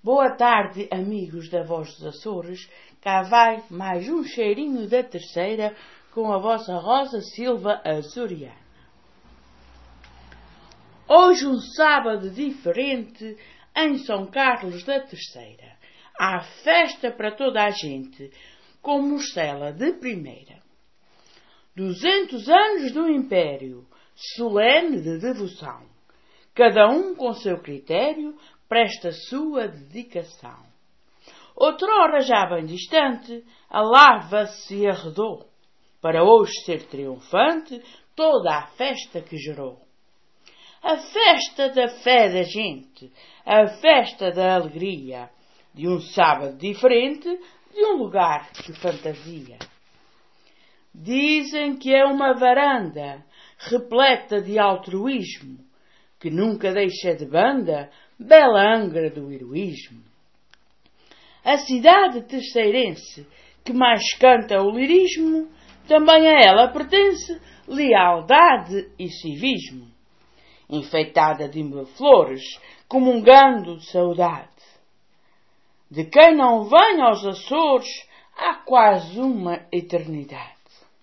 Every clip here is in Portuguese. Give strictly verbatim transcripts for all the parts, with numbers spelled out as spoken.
Boa tarde, amigos da Voz dos Açores. Cá vai mais um cheirinho da terceira com a vossa Rosa Silva açoriana. Hoje um sábado diferente em São Carlos da Terceira. Há festa para toda a gente, com morcela de primeira. Duzentos anos do Império, solene de devoção. Cada um com seu critério presta sua dedicação. Outrora já bem distante, a lava se arredou, para hoje ser triunfante toda a festa que gerou. A festa da fé da gente, a festa da alegria, de um sábado diferente, de um lugar de fantasia. Dizem que é uma varanda repleta de altruísmo, que nunca deixa de banda bela angra do heroísmo. A cidade terceirense que mais canta o lirismo, também a ela pertence lealdade e civismo. Enfeitada de mil flores, comungando saudade. De quem não vem aos Açores há quase uma eternidade.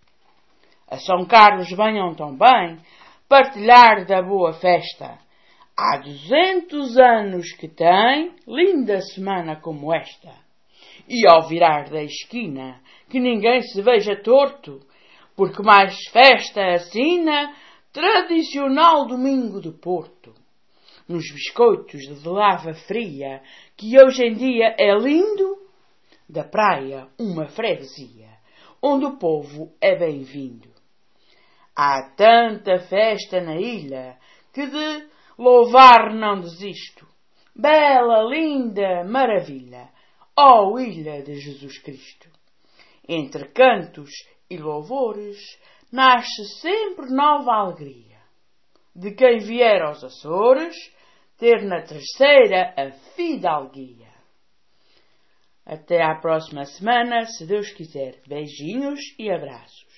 A São Carlos venham também partilhar da boa festa. Há duzentos anos que tem linda semana como esta. E ao virar da esquina, que ninguém se veja torto, porque mais festa assina tradicional domingo do Porto. Nos biscoitos de lava fria, que hoje em dia é lindo, da praia uma freguesia, onde o povo é bem-vindo. Há tanta festa na ilha, que de louvar não desisto. Bela, linda, maravilha, ó Ilha de Jesus Cristo. Entre cantos e louvores, nasce sempre nova alegria. De quem vier aos Açores, ter na terceira a fidalguia. Até à próxima semana, se Deus quiser. Beijinhos e abraços.